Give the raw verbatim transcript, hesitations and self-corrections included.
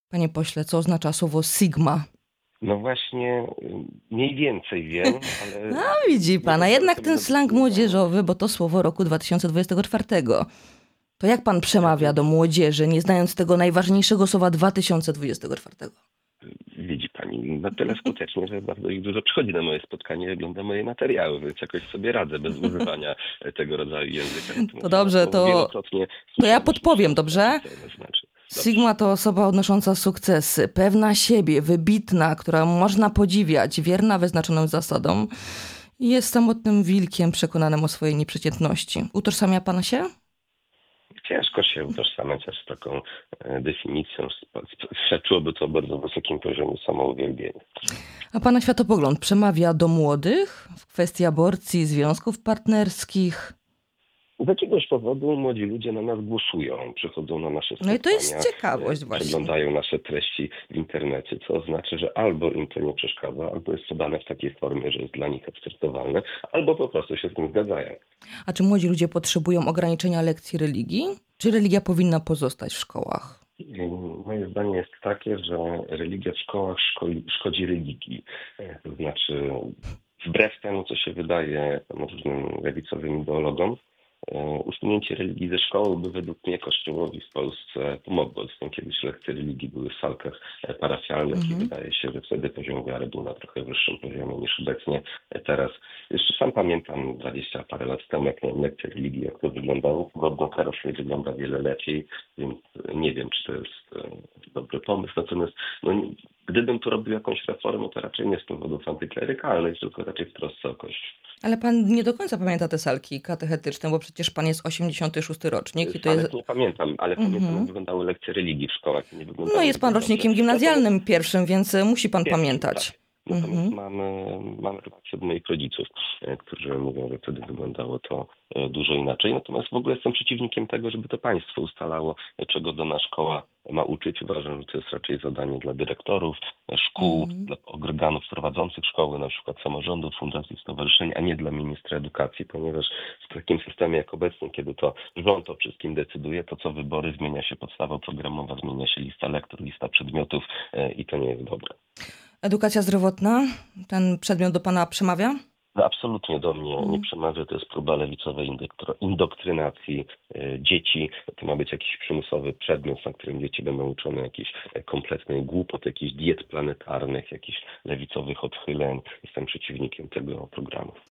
Panie pośle, co oznacza słowo Sigma? No właśnie, mniej więcej wiem, ale No widzi nie pan, a pozwolę jednak sobie ten na slang definiowanie. młodzieżowy, bo to słowo roku dwa tysiące dwudziestego czwartego. To jak pan Ja przemawia do wiem, młodzieży, nie znając tego najważniejszego słowa dwa tysiące dwudziestego czwartego? widzi pani, na tyle skutecznie, że bardzo ich dużo przychodzi na moje spotkanie, ogląda moje materiały, więc jakoś sobie radzę bez używania tego rodzaju języka. To Natomiast samo dobrze, słowo to, wielokrotnie to ja słyszałem już podpowiem, tysiące razy, dobrze? co ono znaczy. Dobrze. Sigma to osoba odnosząca sukcesy, pewna siebie, wybitna, która można podziwiać, wierna wyznaczonym zasadom i jest samotnym wilkiem przekonanym o swojej nieprzeciętności. Utożsamia pan się? Ciężko się utożsamiać aż z taką e, definicją. Świadczyłoby to o bardzo wysokim poziomie samouwielbienia. A pana światopogląd przemawia do młodych w kwestii aborcji, związków partnerskich? Z jakiegoś powodu młodzi ludzie na nas głosują, przychodzą na nasze No i to jest spotkania, ciekawość e, właśnie. przeglądają nasze treści w internecie, co oznacza, że albo im to nie przeszkadza, albo jest podane w takiej formie, że jest dla nich akceptowalne, albo po prostu się z tym zgadzają. A czy młodzi ludzie potrzebują ograniczenia lekcji religii? Czy religia powinna pozostać w szkołach? I moje zdanie jest takie, że religia w szkołach szkoli, szkodzi religii. E, To znaczy, wbrew temu, co się wydaje różnym lewicowym ideologom, e, usunięcie religii ze szkoły by według mnie Kościołowi w Polsce pomogło. Zresztą kiedyś lekcje religii były w salkach e, parafialnych i Mhm. wydaje się, że wtedy poziom wiary był na trochę wyższym poziomie niż obecnie. E, Teraz jeszcze sam pamiętam dwadzieścia parę lat temu, jak miałem lekcję religii, jak to wyglądało. Podobno teraz nie wygląda wiele lepiej, więc nie wiem, czy to jest e, dobry pomysł. Natomiast no, nie- gdybym tu robił jakąś reformę, to raczej nie z powodów antyklerykalnych, tylko raczej w trosce o Kościół. Ale pan nie do końca pamięta te salki katechetyczne, bo przecież pan jest osiemdziesiąty szósty rocznik i to Salek jest... nie pamiętam, ale pamiętam, jak Mhm. wyglądały lekcje religii w szkołach i nie No wyglądały jest pan zbyt dobrze. rocznikiem Natomiast gimnazjalnym pierwszym, więc e, musi pan pierwszym, tak. pamiętać. Natomiast Mhm. mamy, mamy relacje od moich rodziców, e, którzy mówią, że wtedy wyglądało to e, dużo inaczej. Natomiast w ogóle jestem przeciwnikiem tego, żeby to państwo ustalało, e, czego dana szkoła ma uczyć. Uważam, że to jest raczej zadanie dla dyrektorów e, szkół, Mhm. dla organów prowadzących szkoły, na przykład samorządów, fundacji, stowarzyszeń, a nie dla ministra edukacji, ponieważ w takim systemie jak obecny, kiedy to rząd o wszystkim decyduje, to co wybory zmienia się podstawa programowa, zmienia się lista lektur, lista przedmiotów e, i to nie jest dobre. Edukacja zdrowotna, ten przedmiot do pana przemawia? No absolutnie do mnie nie Mhm. przemawia, to jest próba lewicowej indoktro- indoktrynacji e, dzieci. To ma być jakiś przymusowy przedmiot, na którym dzieci będą uczone jakichś e, kompletnych głupot, jakichś diet planetarnych, jakichś lewicowych odchyleń. Jestem przeciwnikiem tego programu.